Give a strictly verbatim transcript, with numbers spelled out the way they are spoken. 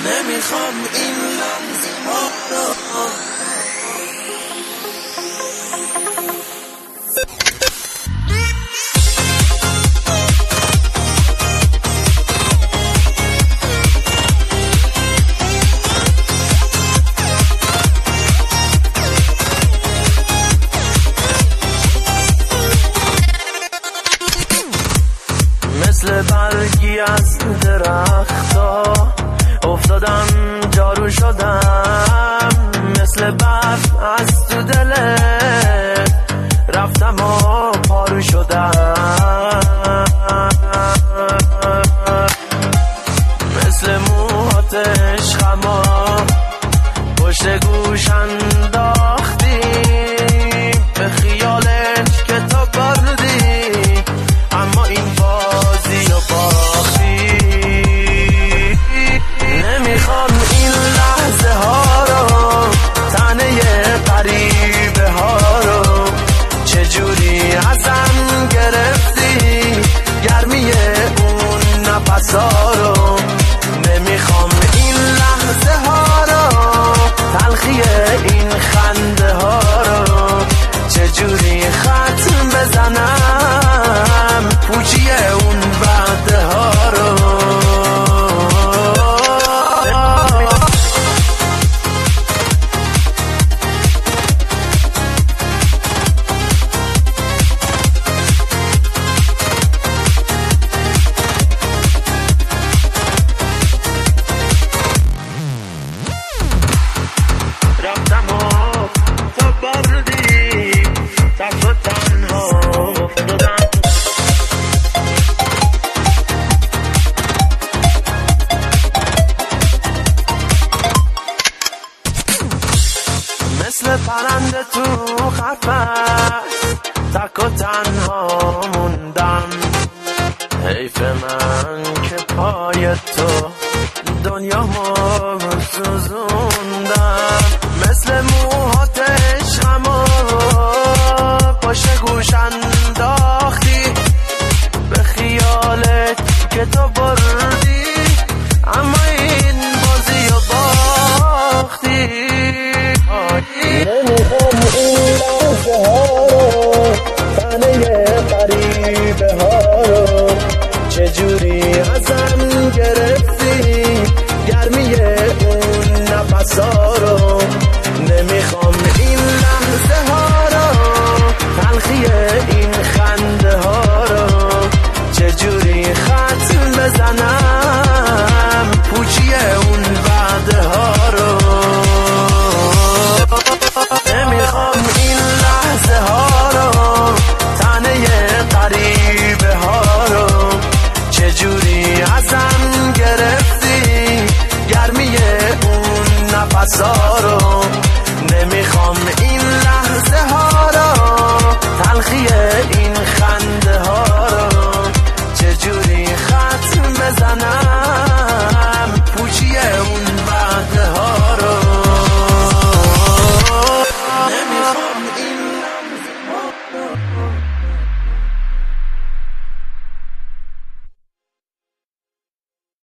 نمیخوام این لحظه ها رو مثل برگی از درختا افتادم جارو شدم، مثل برف از تو دلت رفتم و پارو شدم، مثل موهات عشقما پشت گوش انداختی، به خیالت که تو بردی اما این بازی و باختی. نمیخوام این لحظه ها رو، تنه غریبه ها رو، چجوری ازم گرفتی گرمی اون نفسا رو. نمیخوام این لحظه ها رو، تلخی این خنده ها رو، چجوری ختم بزنم پوچی اون وعده ها رو. رفتم و تو بردی تک و تنها افتادم. مثل پرنده تو قفس تک و تنها موندم، حیف من که پای تو دنیامو سوزوندم، مثل موهات عشقمو پشت گوش انداختی، به خیالت که تو بردی اما این بازی و باختی. نمیخوام این لحظه ها رو، تنه غریبه ها رو، چجوری ازم گرفتی گرمی اون نفسا رو.